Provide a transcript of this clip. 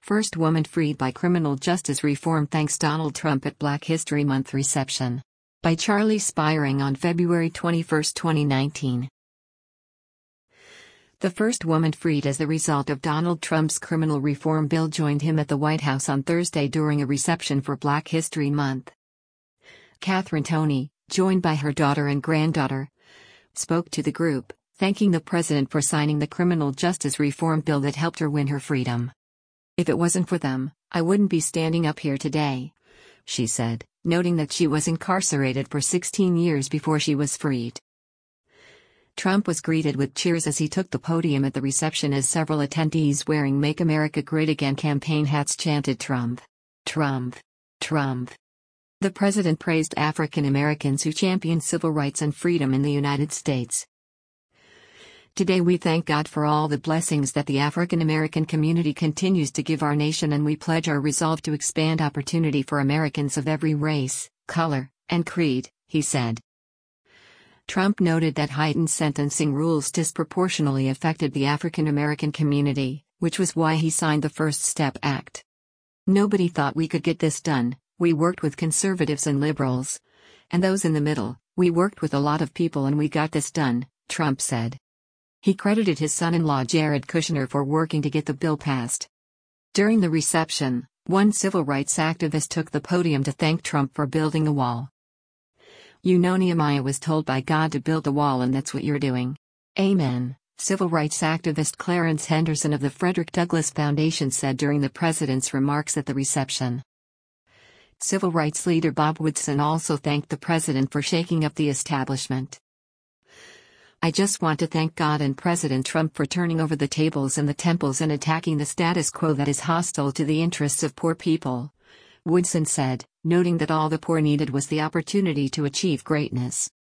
First woman freed by criminal justice reform thanks Donald Trump at Black History Month reception. By Charlie Spiring on February 21, 2019. The first woman freed as the result of Donald Trump's criminal reform bill joined him at the White House on Thursday during a reception for Black History Month. Catherine Toney, joined by her daughter and granddaughter, spoke to the group, thanking the president for signing the criminal justice reform bill that helped her win her freedom. "If it wasn't for them, I wouldn't be standing up here today," she said, noting that she was incarcerated for 16 years before she was freed. Trump was greeted with cheers as he took the podium at the reception as several attendees wearing Make America Great Again campaign hats chanted Trump, Trump, Trump. The president praised African Americans who championed civil rights and freedom in the United States. "Today we thank God for all the blessings that the African American community continues to give our nation, and we pledge our resolve to expand opportunity for Americans of every race, color, and creed," he said. Trump noted that heightened sentencing rules disproportionately affected the African American community, which was why he signed the First Step Act. "Nobody thought we could get this done. We worked with conservatives and liberals. And those in the middle, we worked with a lot of people and we got this done," Trump said. He credited his son-in-law Jared Kushner for working to get the bill passed. During the reception, one civil rights activist took the podium to thank Trump for building the wall. "You know, Nehemiah was told by God to build the wall, and that's what you're doing. Amen," civil rights activist Clarence Henderson of the Frederick Douglass Foundation said during the president's remarks at the reception. Civil rights leader Bob Woodson also thanked the president for shaking up the establishment. "I just want to thank God and President Trump for turning over the tables and the temples and attacking the status quo that is hostile to the interests of poor people," Woodson said, noting that all the poor needed was the opportunity to achieve greatness.